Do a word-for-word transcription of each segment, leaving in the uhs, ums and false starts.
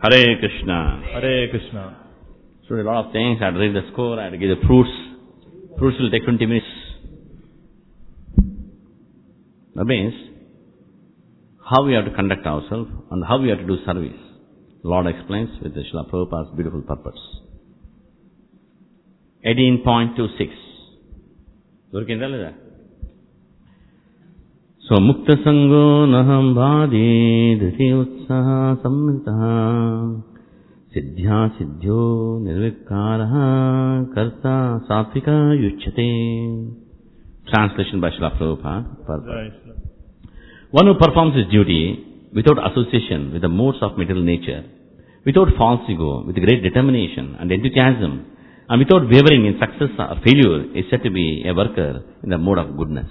Hare Krishna. Hare Krishna. So a lot of things. I had to read the score. I had to give the fruits. Fruits will take twenty minutes. That means how we have to conduct ourselves and how we have to do service. Lord explains with the Srila Prabhupada's beautiful purpose. eighteen point two six. దొరికిందా లేదా? So ముక్త సంగో నహం బాధే ధృతి ఉత్సాహ సంహిత సిద్ధ్యా సిద్ధ్యో నిర్వికారః కర్త సాత్విక యుచ్యతే. Translation by Srila Prabhupada. One who performs his duty without association with the modes of material nature, without false ego, with great determination and enthusiasm, and without wavering in success or failure, is said to be a worker in the mode of goodness.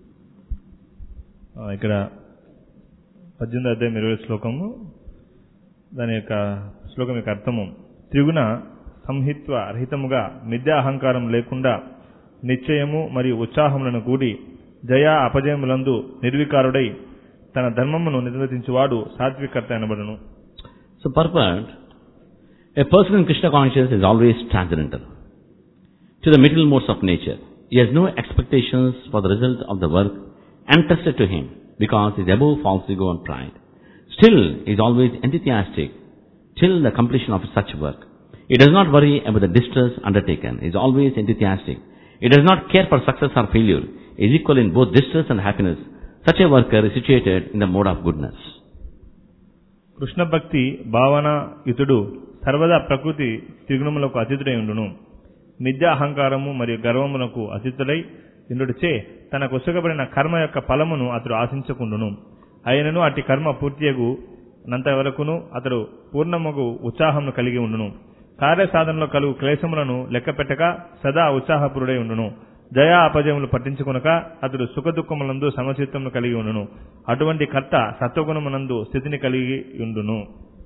ఇక్కడ పద్దెనిమిది అధ్యాయం ఇరవై శ్లోకము, దాని యొక్క శ్లోకం యొక్క అర్థము, త్రిగుణ సంహిత్వ రహితముగా మిథ్యాహంకారం లేకుండా నిశ్చయము మరియు ఉత్సాహములను కూడి జయ అపజయములందు నిర్వికారుడై తన ధర్మమును నిర్వర్తించువాడు సాత్వికర్త అనబడును. So purport, a person in Krishna consciousness is always transcendental to the material modes of nature. He has no expectations for the result of the work entrusted to him because he is above false ego and pride. Still, he is always enthusiastic till the completion of such work. He does not worry about the distress undertaken. He is always enthusiastic. He does not care for success or failure. He is equal in both distress and happiness. Such a worker is situated in the mode of goodness. Krishna భక్తి భావన యుతుడు సర్వదా ప్రకృతి త్రిగుణములకు అతీతుడై ఉండును. మిథ్యా అహంకారము మరియు గర్వములకు అతీతుడై ఇంద్రుడిచే తనకు ఉసగబడిన కర్మ యొక్క ఫలమును అతడు ఆశించకుండును. అయినను అట్టి కర్మ పూర్తియగు నంత వరకును అతడు పూర్ణముగు ఉత్సాహమును కలిగి ఉండును. కార్యసాధనలో కలుగు క్లేశములను లెక్కపెట్టక సదా ఉత్సాహపురుడై ఉండును. జయా అపజయములు పట్టించుకొనక అతడు సుఖదుఖములందు సమచిత్తమును కలిగి ఉండును. అటువంటి కర్త సత్వగుణమునందు స్థితిని కలిగి ఉండును.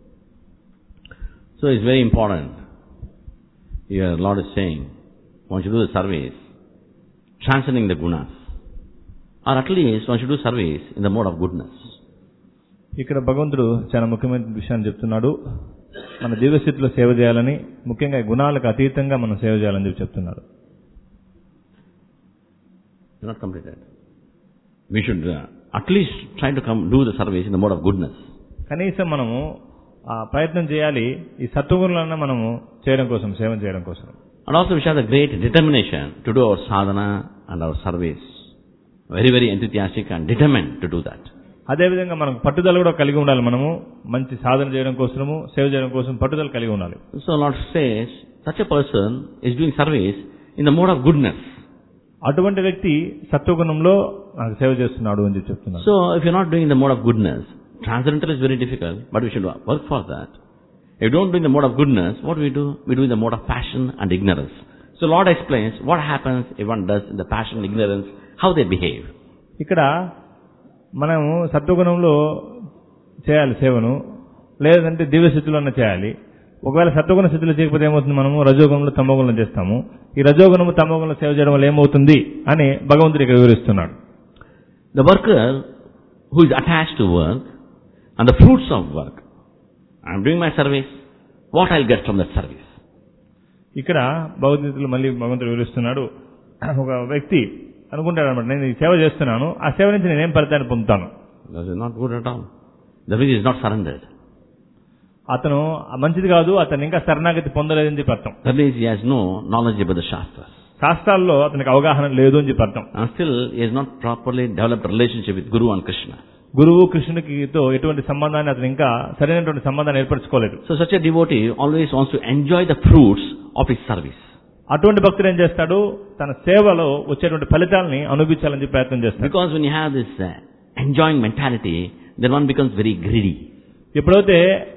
So it's very important. Here Lord is saying, once you do the service, transcending the gunas, or at least once you do service in the mode of goodness. ఇక్కడ భగవంతుడు చాలా ముఖ్యమైన విషయాన్ని చెప్తున్నాడు. మన దివ్యస్థితిలో సేవ చేయాలని, ముఖ్యంగా గుణాలకు అతీతంగా మనం సేవ చేయాలని చెప్పి చెప్తున్నాడు. Not completed. We should uh, at least try to come do the service in the mode of goodness. కనీసం మనము ఆ ప్రయత్నం చేయాలి ఈ సత్వగుణాలను మనము చేయడం కోసం, సేవ చేయడం కోసం. And also we should have the great determination to do our sadhana and our service. Very very enthusiastic and determined to do that. అదేవిధంగా మనకు పట్టుదల కూడా కలిగి ఉండాలి. మనము మంచి సాధన చేయడం కోసము, సేవ చేయడం కోసం పట్టుదల కలిగి ఉండాలి. So Lord says, such a person is doing service in the mode of goodness. అటువంటి వ్యక్తి సత్వగుణంలో నాకు సేవ చేస్తున్నాడు అని చెప్తున్నాడు. So if you are not doing the mode of goodness, transcendental is very difficult, but we should work for that. If you don't do in the mode of goodness, what do we do? We do in the mode of passion and ignorance. So Lord explains what happens if one does in the passion and ignorance, how they behave. ఇక్కడ మనము సత్వగుణంలో చేయాలి సేవను, లేదంటే దివ్యస్థితిలోనే చేయాలి. ఒకవేళ సత్వగుణ స్థితిలో చేయకపోతే ఏమవుతుంది? మనము రజోగుణంలో తమోగుణంలో చేస్తాము. ఈ రజోగుణము తమోగుణంలో సేవ చేయడం వల్ల ఏమవుతుంది అని భగవంతుడు ఇక్కడ వివరిస్తున్నాడు. The worker who is attached to work and the fruits of work, I am doing my service, what I'll get from that service. ఇక్కడ భగవద్గీతలో మళ్ళీ భగవంతుడు వివరిస్తున్నాడు. ఒక వ్యక్తి అనుకుంటాడు అనమాట, నేను ఈ సేవ చేస్తున్నాను, ఆ సేవ నుంచి నేనేం ఫలితాన్ని పొందుతాను. That is not good at all. The which is not surrendered. అతను మంచిది కాదు, అతను ఇంకా శరణాగతి పొందలేదని చెప్పి అర్థం. That means he has no knowledge about the Shastras. శాస్త్రాల్లో అతనికి అవగాహన లేదు అని చెప్పి అర్థం. And still he has not properly developed relationship with Guru and Krishna. గురువు కృష్ణునికితో ఎటువంటి సంబంధాన్ని అతను ఇంకా సరైనటువంటి సంబంధాన్ని ఏర్పరచుకోలేదు. So such a devotee always wants to enjoy the fruits of his service. అటువంటి భక్తుడు ఏం చేస్తాడు? తన సేవలో వచ్చేటువంటి ఫలితాలని అనుభవించాలని చెప్పి ప్రయత్నం చేస్తాడు. Because when you have this uh, enjoying mentality, then one becomes very greedy. ఎప్పుడైతే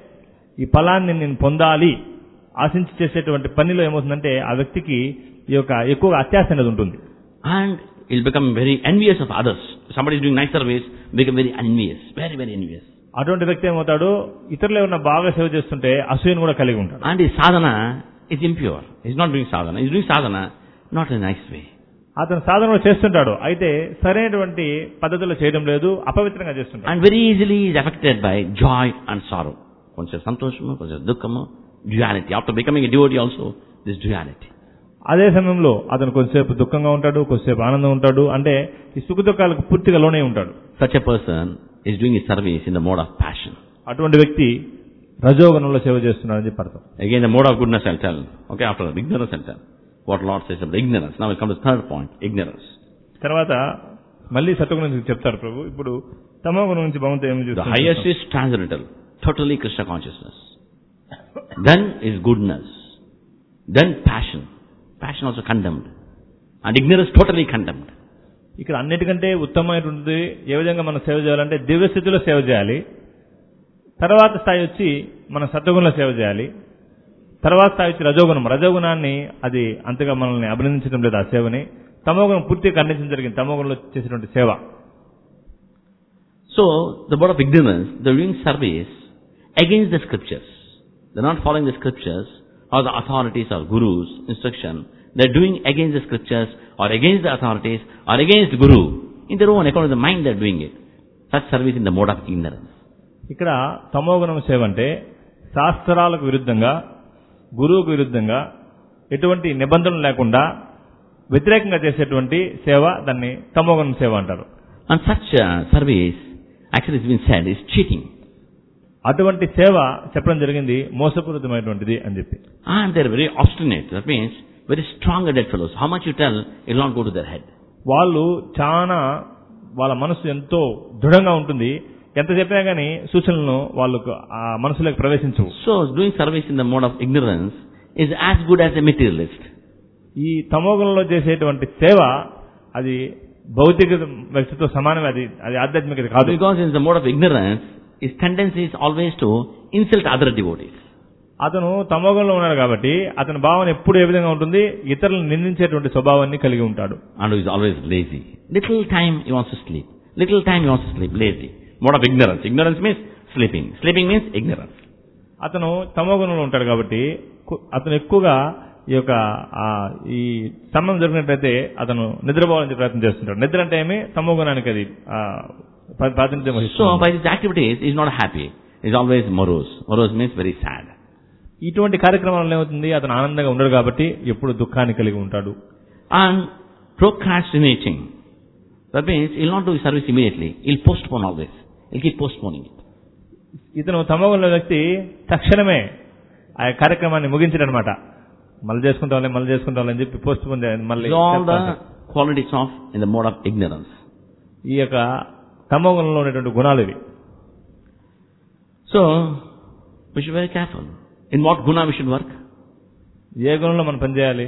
ఈ ఫలాన్ని నేను పొందాలి ఆశించి చేసేటువంటి పనిలో ఏమవుతుందంటే ఆ వ్యక్తికి ఈ యొక్క ఎక్కువగా అత్యాశ అనేది ఉంటుంది. And he'll become very envious of others. Somebody is doing nice service, become very envious, very very envious. అటువంటి వ్యక్తి ఏమవుతాడు? ఇతరులు ఏమన్నా బాగా సేవ చేస్తుంటే అసూయను కూడా కలిగి ఉంటాడు. And his sadhana is impure. He's not doing sadhana. He's doing sadhana not in a nice way. అతను సాధన చేస్తుంటాడు, అయితే సరైనటువంటి పద్ధతిలో చేయడం లేదు, అపవిత్రంగా చేస్తుంటాడు. And very easily is affected by joy and sorrow. కొంచెం సంతోషము, కొంచెం దుఃఖము, duality. After becoming a devotee also, this duality. అదే సమయంలో అతను కొంచెంసేపు దుఃఖంగా ఉంటాడు, కొంచెంసేపు ఆనందం ఉంటాడు. అంటే ఈ సుఖ దుఃఖాలకు పూర్తిగా లోనే ఉంటాడు. Such a person is doing his service in the mode of passion. అటువంటి వ్యక్తి రజోగుణంలో సేవ చేస్తున్నాడని చెప్పి అర్థం. Again, the mode of goodness I'll tell. Okay, after ignorance I'll tell. What Lord says about ignorance. Now we'll come to the third point, ignorance. తర్వాత మళ్ళీ సత్వగుణం గురించి చెప్తారు ప్రభు. ఇప్పుడు తమో గుణం నుంచి భగవంతుడు ఏమి The చూస్తారు? highest is transcendental, totally Krishna consciousness. Then is goodness. Then passion. Passion also condemned. And ignorance totally condemned. ఇక్కడ అన్నిటికంటే ఉత్తమమైనటువంటిది ఏ విధంగా మనం సేవ చేయాలంటే దివ్య స్థితిలో సేవ చేయాలి. తర్వాత స్థాయి వచ్చి మనం సత్వగుణంలో సేవ చేయాలి. తర్వాత స్థాయి వచ్చి రజోగుణం. రజోగుణాన్ని అది అంతగా మనల్ని అభినందించడం లేదు ఆ సేవని. తమోగుణం పూర్తిగా ఖండించడం జరిగింది తమోగుణంలో చేసినటువంటి సేవ. So, the mode of ignorance, they're doing service against the scriptures. They're not following the scriptures or the authorities or gurus' instruction. They're doing against the scriptures or against the authorities or against the guru. In their own account of the mind they're doing it. Such service in the mode of ignorance. ఇక్కడ తమోగుణం సేవ అంటే శాస్త్రాలకు విరుద్ధంగా, గురువుకు విరుద్ధంగా, ఎటువంటి నిబంధనలు లేకుండా వ్యతిరేకంగా చేసేటువంటి సేవ, దాన్ని తమోగుణం సేవ అంటారు. And such uh, service, actually it's been said, is cheating. అటువంటి సేవ చెప్పడం జరిగింది మోసపూరితమైనటువంటిది అని చెప్పి. And they're very obstinate. That means very strong-headed fellows. How much you tell, it will not go to their head. వాళ్ళు చాలా, వాళ్ళ మనసు ఎంతో దృఢంగా ఉంటుంది. ఎంత చెప్పినా కానీ సూచనలను వాళ్ళకు ఆ మనసులోకి ప్రవేశించవు. So, doing service in the mode of ignorance is as good as a materialist. ఈ తమోగుణంలో చేసేటువంటి సేవ అది భౌతిక వ్యక్తితో సమానమే. అది అది ఆధ్యాత్మికత కాదు. Because in the mode of ignorance, his tendency is always to insult other devotees. అతను తమోగుణంలో ఉన్నాడు కాబట్టి అతని భావన ఎప్పుడు ఏ విధంగా ఉంటుంది, ఇతరులను నిందించేటువంటి స్వభావాన్ని కలిగి ఉంటాడు. And he is always lazy. Little time he wants to sleep. Little time he wants to sleep. Lazy. Mode of ignorance. Ignorance means sleeping. Sleeping means ignorance. అతను తమోగుణంలో ఉంటాడు కాబట్టి అతను ఎక్కువగా ఈ యొక్క ఈ సమయం జరిగినట్లయితే అతను నిద్రపోవాలని ప్రయత్నం చేస్తుంటాడు. నిద్ర అంటే ఏమి, తమోగుణానికి అది ప్రాతినిధ్యం వహిస్తుంది. So by these activities he is not happy. He is always morose. Morose means very sad. ఇటువంటి కార్యక్రమాలలో ఏమవుతుంది, అతను ఆనందంగా ఉండడు కాబట్టి ఎప్పుడు దుఃఖాన్ని కలిగి ఉంటాడు. And procrastinating. That means he will not do his service immediately. He will postpone always. He will keep postponing it. ఇతను తమోగుణ వ్యక్తి తక్షణమే ఆ కార్యక్రమాన్ని ముగించడనమాట. మళ్ళీ చేసుకుంటాం మళ్ళీ చేసుకుంటాం అని చెప్పి పోస్ట్ పోన్ మళ్ళీ. All the qualities of in the mode of ignorance. ఈ యొక్క తమోగుణంలో ఉన్నటువంటి గుణాలు ఇవి. So we should be very careful. In what guna we should work? ఏ గుణంలో మనం పనిచేయాలి?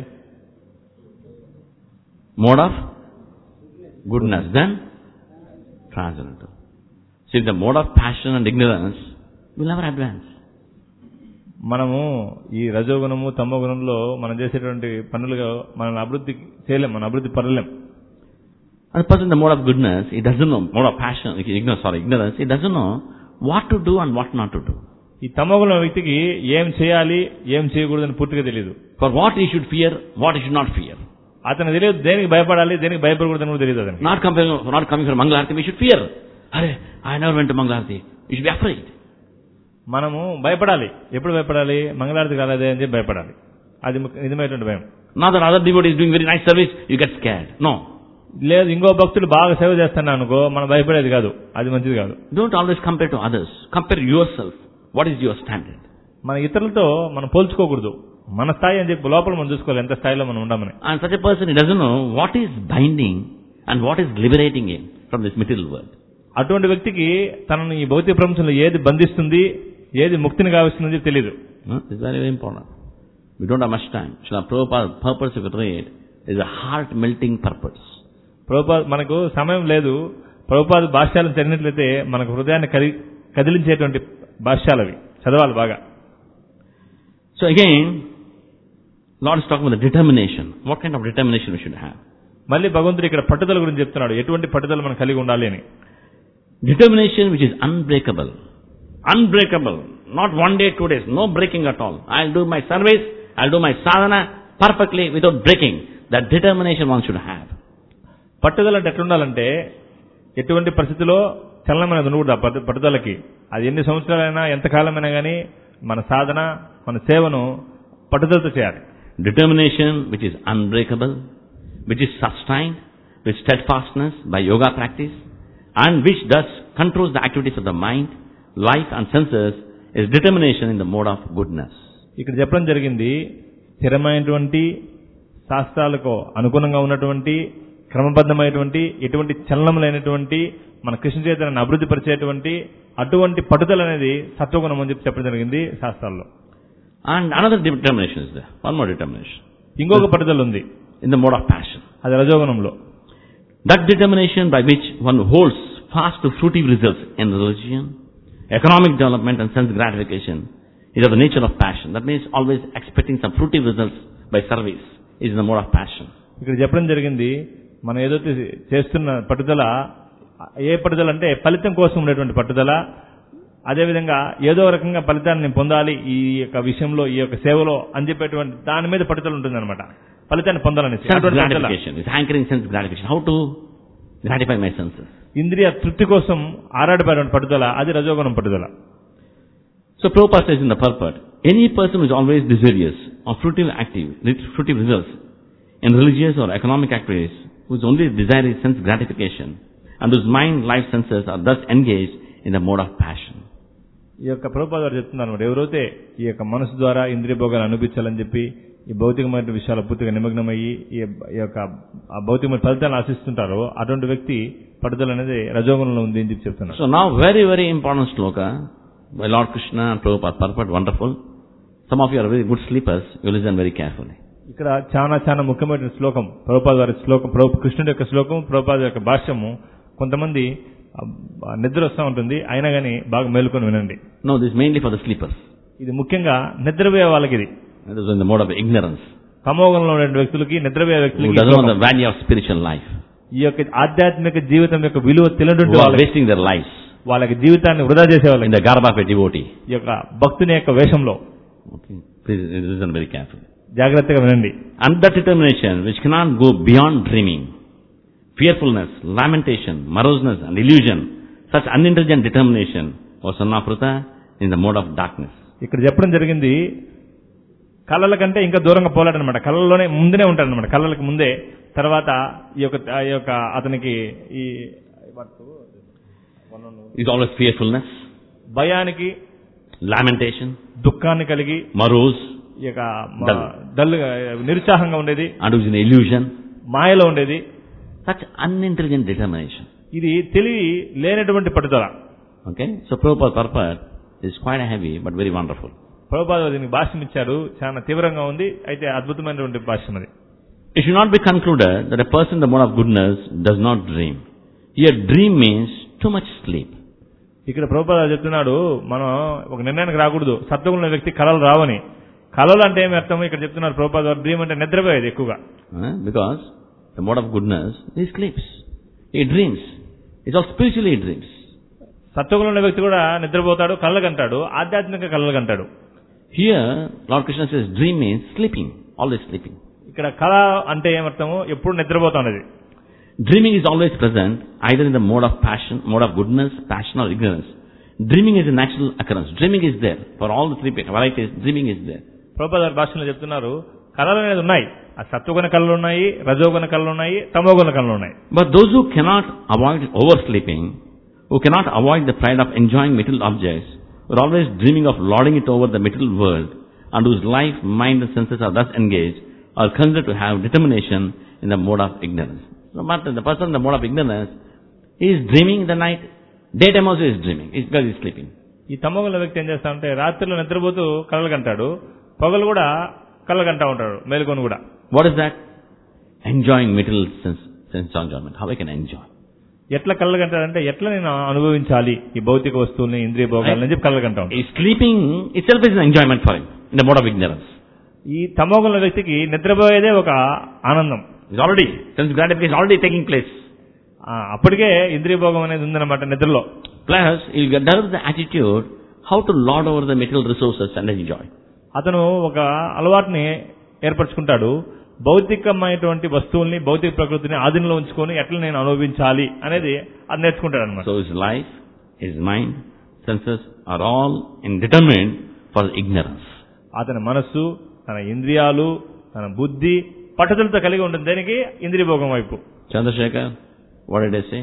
Mode of goodness, then transcendental. See, the mode of passion and ignorance will never advance. మనము ఈ రజోగుణము తమోగుణంలో మనం చేసేటువంటి పనులుగా మనం అభివృద్ధి చేయలేం, మనం అభివృద్ధి పడలేం. And the person in the mode of goodness, he doesn't know, mode of passion, ignorance, sorry, ignorance, he doesn't know what to do and what not to do. ఈ తమోగుణ వ్యక్తికి ఏం చేయాలి, ఏం చేయకూడదని పూర్తిగా తెలియదు. For what he should fear, what he should not fear. అతను తెలియదు దేనికి భయపడాలి, దేనికి భయపడకూడదని కూడా తెలియదు అతనికి. Not coming, not coming from Mangalarti, we should fear. Arey, I never went to Mangalarti. You should be afraid. మనము భయపడాలి. ఎప్పుడు భయపడాలి? మంగళారతి కాలేదే అని చెప్పి భయపడాలి. అది నిజమైనటువంటి భయం. Not that other devotee is doing very nice service, you get scared. No. లేదు, ఇంకో భక్తులు బాగా సేవ చేస్తున్నా అనుకో, మనం భయపడేది కాదు, అది మంచిది కాదు. Don't always compare to others. Compare yourself. What is your standard? మన ఇతరులతో మనం పోల్చుకోకూడదు. మన స్థాయి అని చెప్పి లోపల మనం చూసుకోవాలి, ఎంత స్థాయిలో మనం ఉండమని. And such a person, he doesn't know what is binding and what is liberating him from this material world. అటువంటి వ్యక్తికి తనని ఈ భౌతిక ప్రపంచంలో ఏది బంధిస్తుంది, ఏది ముక్తిని కావిస్తుందని తెలియదు. It's very, very important. We don't have much time. Srila Prabhupada's purpose, if you read, is a heart-melting purpose. Prabhupada మనకు సమయం లేదు. ప్రభుపాద భాష్యాలను చదివినట్లయితే మనకు హృదయాన్ని కదిలించేటువంటి భాష్యాలు అవి చదవాలి బాగా. So again, Lord is talking about the determination. What kind of determination we should have? మళ్ళీ భగవంతుడు ఇక్కడ పట్టుదల గురించి చెప్తున్నాడు. ఎటువంటి పట్టుదల మనం కలిగి ఉండాలి అని. Determination which is unbreakable. Unbreakable. Not one day, two days. No breaking at all. I'll do my service, I'll do my sadhana perfectly without breaking. That determination one should have. పట్టుదల అంటే ఎట్లుండాలంటే ఎటువంటి పరిస్థితిలో చలనమైనది ఉండకూడదు. పట్టుదలకి అది ఎన్ని సంవత్సరాలైనా ఎంతకాలమైనా కానీ మన సాధన మన సేవను పట్టుదలతో చేయాలి. Determination which is unbreakable, which is sustained with steadfastness by yoga practice, and which thus controls the activities of the mind, life and senses, is determination in the mode of goodness. ఇక్కడ చెప్పడం జరిగింది స్థిరమైనటువంటి శాస్త్రాలకు అనుగుణంగా ఉన్నటువంటి క్రమబద్ధమైనటువంటి ఎటువంటి చలనం లేనటువంటి మన కృష్ణ చైతన్యాన్ని అభివృద్ధి పరిచేటువంటి అటువంటి పట్టుదల అనేది సత్వగుణం అని చెప్పి చెప్పడం జరిగింది శాస్త్రాల్లో. And another determination is there. One more determination. ఇంకొక పట్టుదల ఉంది in the mode of passion. అది రజోగుణంలో. That determination by which one holds fast to fruitive results in religion, economic development and sense gratification is of the nature of passion. That means always expecting some fruitive results by service is in the mode of passion. ఇక్కడ చెప్పడం జరిగింది మనం ఏదైతే చేస్తున్న పట్టుదల ఏ పట్టుదల అంటే ఫలితం కోసం ఉండేటువంటి పట్టుదల, అదేవిధంగా ఏదో రకంగా ఫలితాన్ని పొందాలి ఈ యొక్క విషయంలో ఈ యొక్క సేవలో అని చెప్పేటువంటి దాని మీద పట్టుదల ఉంటుంది అనమాట. ఫలితాన్ని పొందాలని hankering sense gratification, how to gratify my senses. ఇంద్రియ తృప్తి కోసం ఆరాటపడే పట్టుదల అది రజోగుణం పట్టుదల. So Prabhupada says in the purport, any person who is always desirous of fruitive active, fruitive results in religious or economic activities, whose only desire is sense gratification, and whose mind, life, senses are thus engaged in the mode of passion. ఈ యొక్క ప్రభుపాద గారు చెప్తున్నారు అన్నమాట. ఎవరైతే ఈ యొక్క మనసు ద్వారా ఇంద్రియ భోగాలు అనిపించాలని చెప్పి ఈ భౌతికమైన విషయాల పూర్తిగా నిమగ్నమయ్యి ఈ యొక్క ఆ భౌతికమైన ఫలితాలను ఆశిస్తుంటారో అటువంటి వ్యక్తి పట్టుదల అనేది రజోగుణంలో ఉంది అని చెప్పి చెప్తున్నారు. So now very very important sloka by Lord Krishna and Prabhupada, purport wonderful. Some of you are very good sleepers, you listen very carefully. ఇక్కడ చాలా చాలా ముఖ్యమైన శ్లోకం ప్రభుపాద గారి శ్లోకం, ప్రభు కృష్ణుడి యొక్క శ్లోకం, ప్రభుపాద యొక్క భాష్యము. కొంతమంది నిద్ర వస్తూ ఉంటుంది అయినా కానీ బాగా మేలుకొని వినండి. No, this is mainly for the sleepers. ఇది ముఖ్యంగా నిద్రపోయే వాళ్ళకి. ఇది That is in the mode of ignorance. తమోగుణంలో ఉండే వ్యక్తులకి, నిద్రపోయే వ్యక్తులకి, who doesn't know the value of spiritual life, ఈ యొక్క ఆధ్యాత్మిక జీవితం యొక్క విలువ తెలియనటువంటి వాళ్ళు wasting their lives, వాళ్ళకి జీవితాన్ని వృధా చేసేవాళ్ళు in the garb of a devotee, ఈ యొక్క భక్తుని యొక్క వేషంలో. Okay, please listen very carefully. జాగ్రత్తగా వినండి. And that determination which cannot go beyond dreaming, fearfulness, lamentation, moroseness and illusion, such unintelligent determination was Sannapruta in the mode of darkness. ఇక్కడ చెప్పడం జరిగింది కళల కంటే ఇంకా దూరంగా పోలాడనమాట. కళల్లోనే ముందునే ఉంటాడనమాట. కళలకు ముందే తర్వాత ఈ యొక్క ఈ యొక్క అతనికి ఈ is always fearfulness, భయానికి, lamentation, దుఃఖాన్ని కలిగి, morose, ఈ యొక్క డల్గా నిరుత్సాహంగా ఉండేది, and was in illusion, మాయలో ఉండేది. such unintelligent determination. ఇది తెలివి లేనటువంటి పట్టుదల. Okay, so Prabhupada purport is quite heavy but very wonderful. Prabhupada దీనికి భాష్యం ఇచ్చారు, చాలా తీవ్రంగా ఉంది, అయితే అద్భుతమైనటువంటి భాష్యం అది. It should not be concluded that a person in the mode of goodness does not dream. Here dream means too much sleep. ఇక్కడ ప్రభుపాద చెప్తున్నాడు మనం ఒక నిర్ణయానికి రాకూడదు సత్వగుణ వ్యక్తి కళలు రావని. కళలు అంటే ఏమి అర్థం ఇక్కడ చెప్తున్నారు ప్రభుపాద, డ్రీమ్ అంటే నిద్రపోయేది ఎక్కువగా. Because the mode of goodness, he sleeps, he dreams, it's all spiritually he dreams. సత్వగుణ ఉన్న వ్యక్తి కూడా నిద్రపోతాడు, కళ్ళ కంటాడు, ఆధ్యాత్మిక కళ్ళ కంటాడు. Here Lord Krishna says dream means sleeping, always sleeping. ఇక్కడ కళ అంటే ఏమర్థము, ఎప్పుడు నిద్రపోతా ఉన్నది. Dreaming is always present either in the mode of passion, mode of goodness, passion or ignorance. Dreaming is a natural occurrence. Dreaming is there for all the three varieties. Dreaming is there. Prabhupada భాషలో చెప్తున్నారు కళలు అనేది ఉన్నాయి. ఆ సత్వగుణ కళలు ఉన్నాయి, రజోగుణ కళలు ఉన్నాయి, తమోగుణ కళలు ఉన్నాయి. But those who cannot avoid oversleeping, who cannot avoid the pride of enjoying material objects, who are always dreaming of lording it over the material world, and whose life, mind and senses are thus engaged, are considered to have determination in the mode of ignorance. So, but the person in the mode of ignorance, he is dreaming in the night, daytime also he is dreaming, it's because he is sleeping. ఈ తమోగుణ వ్యక్తి ఏం చేస్తా అంటే రాత్రిలో నిద్రపోతూ కళలు కంటాడు, పగలు కూడా కళ్ళ కంటా ఉంటాడు, మేలుకొని కూడా. What is that? Enjoying material sense, sense enjoyment. How I can enjoy? ఎట్లా కళ్ళ కంటాడంటే ఎట్లా నేను అనుభవించాలి ఈ భౌతిక వస్తువుల్ని, ఇంద్రియ భోగాలని చెప్పి కళ్ళ కంటా ఉంటాడు. Sleeping itself is an enjoyment for him in the mode of ignorance. ఈ తమోగుణ వ్యక్తికి నిద్రపోయేదే ఒక ఆనందం. It's already, sense gratification is already taking place. అప్పటికే ఇంద్రియ భోగం అనేది ఉందన్నమాట నిద్రలో. Plus, he'll develop the attitude how to lord over the material resources and enjoy. అతను ఒక అలవాటుని ఏర్పరచుకుంటాడు, భౌతికమైనటువంటి వస్తువుల్ని, భౌతిక ప్రకృతిని ఆధీనంలో ఉంచుకొని ఎట్లా నేను అనుభవించాలి అనేది అది నేర్చుకుంటాడు అనమాట. So his life, his mind, senses are all in determined for ignorance. అతని మనస్సు, తన ఇంద్రియాలు, తన బుద్ధి పట్టుదలతో కలిగి ఉంటుంది దేనికి? ఇంద్రియ భోగం వైపు. Chandrasekhar, what did I say?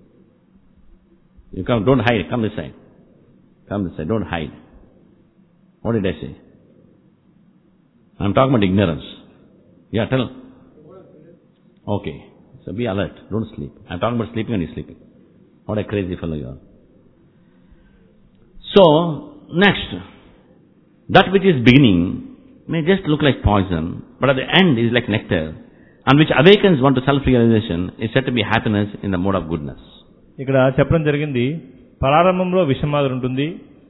You come, don't hide, come this side. Come this side, don't hide. What did I say? I'm talking about ignorance. Yeah, tell. Okay. So be alert, don't sleep. I'm talking about sleeping and you're sleeping. What a crazy fellow you are. So, next. That which is beginning may just look like poison, but at the end is like nectar, and which awakens one to self-realization is said to be happiness in the mode of goodness. ఇక్కడ చెప్పడం జరిగింది, ప్రారంభంలో విషం మాదిరి ఉంటుంది,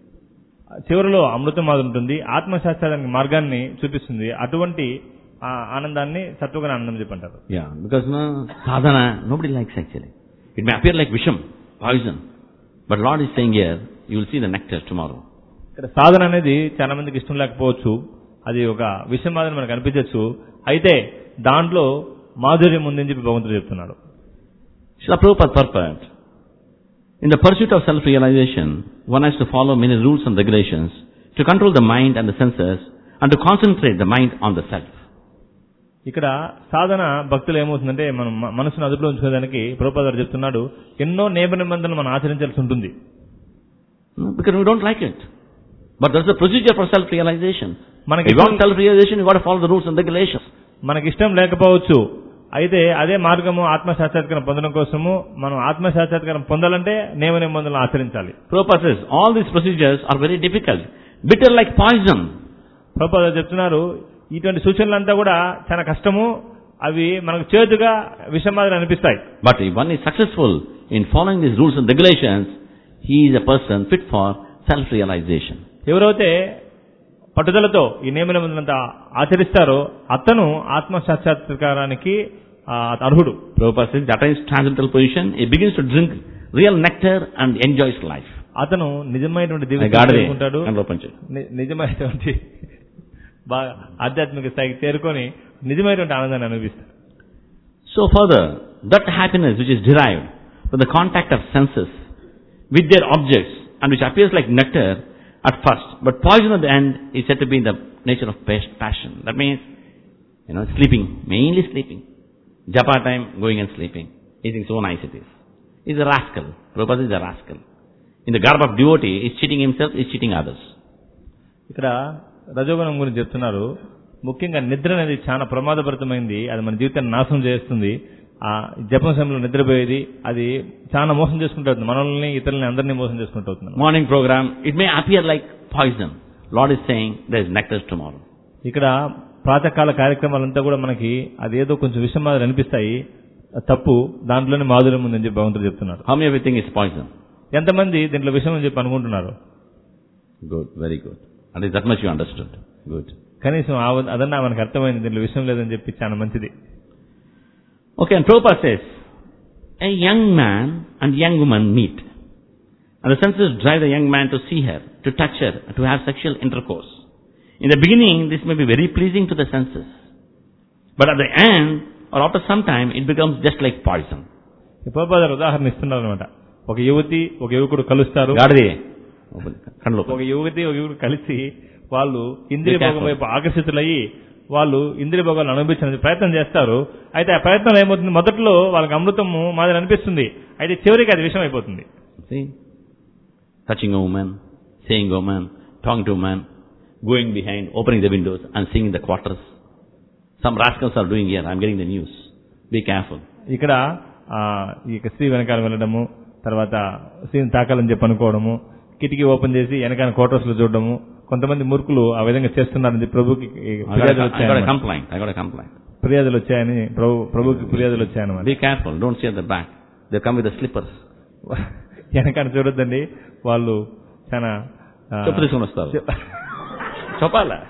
చివరిలో అమృతం మాదిరి ఉంటుంది, ఆత్మశాస్త్రానికి మార్గాన్ని చూపిస్తుంది. అటువంటి ఆనందాన్ని సత్వగుణ ఆనందం చెప్పంటారు. Yeah, because no, sadhana, nobody likes actually. It may appear like visham, poison, but Lord is saying here, you will see the nectar tomorrow. ఇక్కడ సాధన అనేది చాలా మందికి ఇష్టం లేకపోవచ్చు, అది ఒక విషయం మాదిరి మనకు అనిపించవచ్చు, అయితే దాంట్లో మాధుర్యం ఉందని చెప్పి భగవంతుడు చెప్తున్నాడు. Srila Prabhupada purport, in the pursuit of self-realization, one has to follow many rules and regulations to control the mind and the senses and to concentrate the mind on the self. ఇక్కడ సాధన భక్తులు ఏమవుతుందంటే మనం మనసును అదుపులో ఉంచుకోవడానికి ప్రభుపాద గారు చెప్తున్నాడు, ఎన్నో నియమ నిబంధనలు మనం ఆచరించాల్సి ఉంటుంది. Because we don't like it. But that's the procedure for self-realization. మనకి If you want self-realization, you got to follow the rules and regulations. మనకి ఇష్టం లేకపోవచ్చు, అయితే అదే మార్గము ఆత్మసాక్షాత్కారం పొందడం కోసము మనం ఆత్మసాక్షాత్కారం పొందాలంటే నియమ నిబంధనలు ఆచరించాలి. Prabhupada says, all these procedures are very difficult, bitter like poison. Prabhupada చెప్తున్నారు, ఇటువంటి సూచనలంతా కూడా చాలా కష్టము, అవి మనకు చేదుగా విషం మాదిరి అనిపిస్తాయి. But if one is successful in following these rules and regulations, he is a person fit for self-realization. ఎవరైతే పట్టుదలతో ఈ నియమ నిబంధనలంతా ఆచరిస్తారో అతను ఆత్మ సాక్షాత్కారానికి అర్హుడు. Prabhupada says, that is transcendental position, he begins to drink real nectar and enjoys life. అతను నిజమైనటువంటి దివ్య ఉంటాడు, నిజమైనటువంటి బాగా ఆధ్యాత్మిక స్థాయికి చేరుకొని నిజమైనటువంటి ఆనందాన్ని అనుభవిస్తాడు. So further, that happiness which is derived from the contact of senses with their objects and which appears like nectar at first, but poison at the end is said to be in the nature of passion. That means, you know, sleeping, mainly sleeping. Japa time, going and sleeping. He thinks so nice it is. He's a rascal. Prabhupada is a rascal. In the garb of devotee, he's cheating himself, he's cheating others. ఇక్కడ రజోగుణం గురించి చెప్తున్నారు, ముఖ్యంగా నిద్ర అనేది చాలా ప్రమాదభరితమైంది, అది మన జీవితాన్ని నాశనం చేస్తుంది. ఆ జపం సమయంలో నిద్రపోయేది అది చాలా మోసం చేసుకుంటూ మనల్ని ఇతరులని అందరినీ మోసం చేసుకుంటూ అవుతుంది. Morning programme it may appear like poison. Lord is saying there is nectar tomorrow. ఇక్కడ ప్రాతకాల కార్యక్రమాలంతా కూడా మనకి అదేదో కొంచెం విషయం మాదిరి అనిపిస్తాయి, తప్పు, దాంట్లోనే మాధుర్యం ఉందని చెప్పి భగవంతుడు చెప్తున్నారు. How many everything is poison. ఎంతమంది దీంట్లో విషయం అని చెప్పి అనుకుంటున్నారు? Good, very good. అంటే that much you understood. Good. కనీసం అదన్నా మనకు అర్థమైంది, దీంట్లో విషయం లేదని చెప్పి చాలా మంచిది. Okay, and Prabhupada says, a young man and young woman meet. And the senses drive the young man to see her, to touch her, to have sexual intercourse. In the beginning, this may be very pleasing to the senses. But at the end, or after some time, it becomes just like poison. Prabhupada ఉదాహరణ ఇస్తున్నారు అనమాట. ఒక యువతి ఒక యువకుడు కలుస్తారు, ఒక యువతి ఒక యువకుడు కలిసి వాళ్ళు ఇంద్రియ భోగం వైపు ఆకర్షితులయ్యి వాళ్ళు ఇంద్రియ భోగాలను అనుభవించడానికి ప్రయత్నం చేస్తారు. అయితే ఆ ప్రయత్నం ఏమవుతుంది, మొదట్లో వాళ్ళకి అమృతము మాదిరి అనిపిస్తుంది, అయితే చివరికి అది విషయం అయిపోతుంది. Touching a woman, saying a woman, talking to a man, going behind, opening the windows and seeing in the quarters. Some rascals are doing here, I'm getting the news. Be careful. ఇక్కడ ఈ స్త్రీ వెనకాల వెళ్ళడము, తర్వాత స్త్రీని తాకాలని చెప్పి అనుకోవడము, కిటికీ open చేసి వెనకాల క్వార్టర్స్ లో చూడడము, కొంతమంది మూర్ఖులు ఆ విధంగా చేస్తున్నారని ప్రభుకి ఫిర్యాదులు వచ్చాయని ప్రభు ప్రభుకి ఫిర్యాదులు వచ్చాయన్నమాట. Be careful, don't see at the back, they come with the slippers. వెనకాల చూడొద్దండి, వాళ్ళు చాలా చెప్పు తీసుకొని వస్తారు. చెప్పాలా?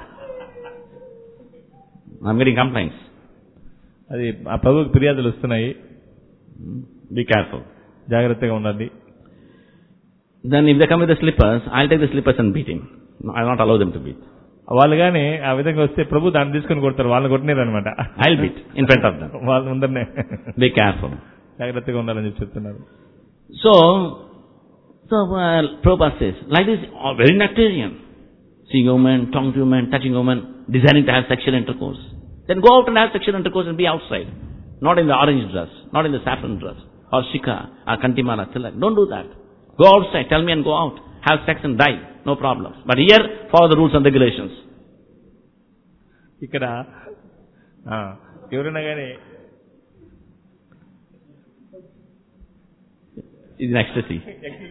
I'm getting complaints. అది ఆ ప్రభుకి ఫిర్యాదులు వస్తున్నాయి. బీ కేర్ఫుల్, జాగ్రత్తగా ఉండండి. Then if they come with the slippers, I'll take the slippers and beat him. No, I'll not allow them to beat. వాళ్ళు గానీ ఆ విధంగా వస్తే ప్రభు దాన్ని తీసుకుని కొడతారు, వాళ్ళని కొట్టినారు అనమాట. I'll beat in front of them. వాళ్ళ ముందరనే. Be careful. జాగ్రత్తగా ఉండాలని చెప్పి చెప్తున్నారు. So, So uh, Prabhupada says, like this, uh, very nectarian. Seeing a woman, talking to a woman, touching a woman, desiring to have sexual intercourse. Then go out and have sexual intercourse and be outside. Not in the orange dress, not in the saffron dress, or shika, or kantimala, tilak. Don't do that. Go outside, tell me and go out. Have sex and die. No problems. But here, follow the rules and regulations. ఇక్కడ ఎవరైనా కానీ ఇది ecstasy.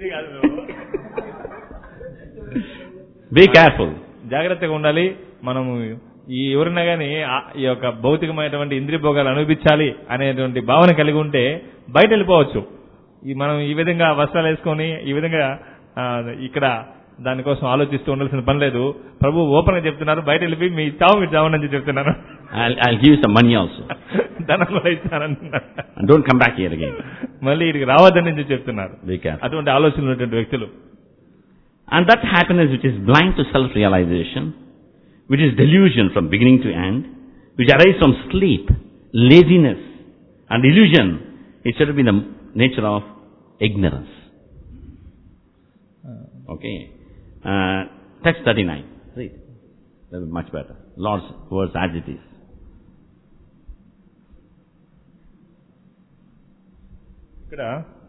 Be careful. జాగ్రత్తగా ఉండాలి. మనము ఈ ఎవరైనా కానీ ఈ యొక్క భౌతికమైనటువంటి ఇంద్రియ భోగాలు అనుభవించాలి అనేటువంటి భావన కలిగి ఉంటే బయట వెళ్ళిపోవచ్చు. ఈ మనం ఈ విధంగా వస్త్రాలు వేసుకొని ఈ విధంగా ఇక్కడ దానికోసం ఆలోచిస్తూ ఉండాల్సిన పని లేదు. ప్రభు ఓపెన్ గా చెప్తున్నారు, బయట వెళ్ళిపోయి మీ చావు మీరు చావని చెప్తున్నారు. I'll give you some money also. ధనం కూడా ఇస్తానంటున్నారు. Don't come back here again. మళ్ళీ ఇక్కడికి రావద్దని చెప్తున్నారు. Be careful. అటువంటి ఆలోచనలు ఉన్నటువంటి వ్యక్తులు. And that happiness which is blind to self-realization, which is delusion from beginning to end, which arises from sleep, laziness, and illusion, is said to be the nature of ignorance. Okay. Uh, text thirty-nine. Read. That will be much better. Lord's words as it is. ఇక్కడ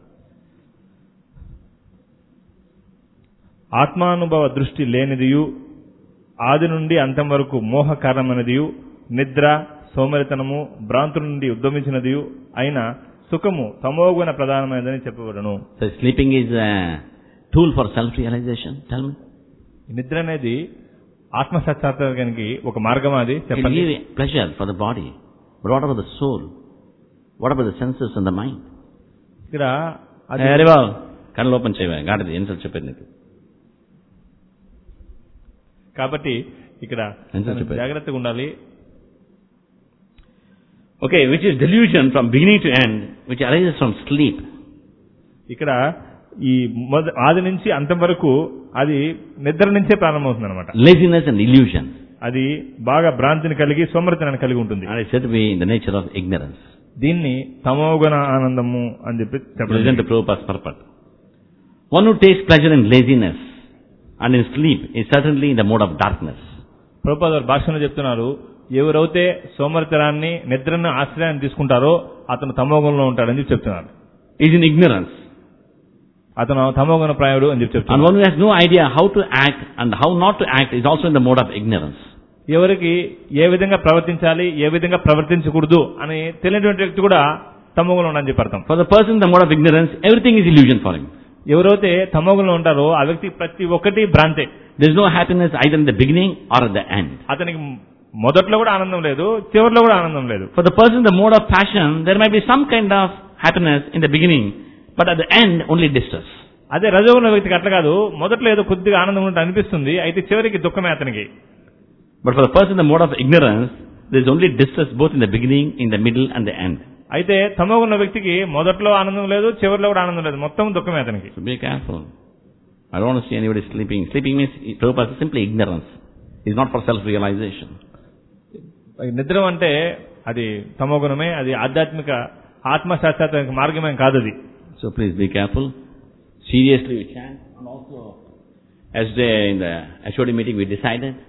ఆత్మానుభవ దృష్టి లేనిదియు ఆది నుండి అంతం వరకు మోహ కారణమైనదియు నిద్ర సోమరితనము భ్రాంతుల నుండి ఉద్భవించినదియు అయిన సుఖము తమోగుణ ప్రధానమైనదని చెప్పబడును. So sleeping is a tool for self-realization. Tell me. నిద్ర అనేది ఆత్మ సాక్షాత్కారానికి ఒక మార్గం. అది చెప్పండి. It gives pleasure for the body. But what about the soul? What about the senses and the mind? ఇక్కడ అరే బాబు కళ్ళు ఓపెన్ చేయవా గాడిది ఎన్నిసార్లు చెప్పేది నీకు. కాబట్టి ఇక్కడ జాగ్రత్తగా ఉండాలి. Okay, which is delusion from beginning to end, which arises from sleep. ఇక్కడ ఈ ఆది నుంచి అంతం వరకు అది నిద్ర నుంచే ప్రారంభమవుతుంది అనమాట. Laziness and illusion. అది బాగా భ్రాంతిని కలిగి సోమరితనాన్ని కలిగి ఉంటుంది. And it's said to be in the nature of ignorance. దీన్ని తమోగుణ ఆనందము అని చెప్పి చెప్పండి. Listen to Prabhupada's purport. One who takes pleasure in laziness and in sleep is certainly in the mode of darkness. Prabhupada భాషలో చెప్తున్నారు, ఎవరైతే సోమరితనాన్ని నిద్రను ఆశ్రయాన్ని తీసుకుంటారో అతను తమోగుణంలో ఉంటాడని చెప్పి చెప్తున్నారు. Is in ignorance. అతను తమోగుణ ప్రాయుడు అని చెప్పి చెప్తున్నారు. And one who has no idea how to act and how not to act is also in the mode of ignorance. ఎవరికి ఏ విధంగా ప్రవర్తించాలి ఏ విధంగా ప్రవర్తించకూడదు అని తెలియనటువంటి వ్యక్తి కూడా తమోగుణంలో ఉండని చెప్పి అర్థం. For the person in the mode of ignorance, everything is illusion for him. ఎవరైతే తమోగుణంలో ఉంటారో ఆ వ్యక్తి ప్రతి ఒక్కటి భ్రాంతే. There is no happiness either in the beginning or at the end. అతనికి మొదట్లో కూడా ఆనందం లేదు, చివరిలో కూడా ఆనందం లేదు. For the person in the mode of passion, there might be some kind of happiness in the beginning, but at the end only distress. అదే రజోగుణ వ్యక్తికి అట్లా కాదు, మొదట్లో ఏదో కొద్దిగా ఆనందం ఉన్నట్టు అనిపిస్తుంది, అయితే చివరికి దుఃఖమే అతనికి. But for the person in the mode of ignorance, there is only distress both in the beginning, in the middle and the end. అయితే తమోగుణ వ్యక్తికి మొదట్లో ఆనందం లేదు, చివరిలో కూడా ఆనందం లేదు, మొత్తం దుఃఖమే అతనికి. So be careful. I don't want to see anybody sleeping. Sleeping means Prabhupada is simply ignorance. It's not for self-realization. నిద్ర అంటే అది తమోగుణమే, అది ఆధ్యాత్మిక ఆత్మ సాక్షాత్కారానికి మార్గమే కాదు అది. So please be careful. Seriously we chant, and also yesterday in the H O D meeting we decided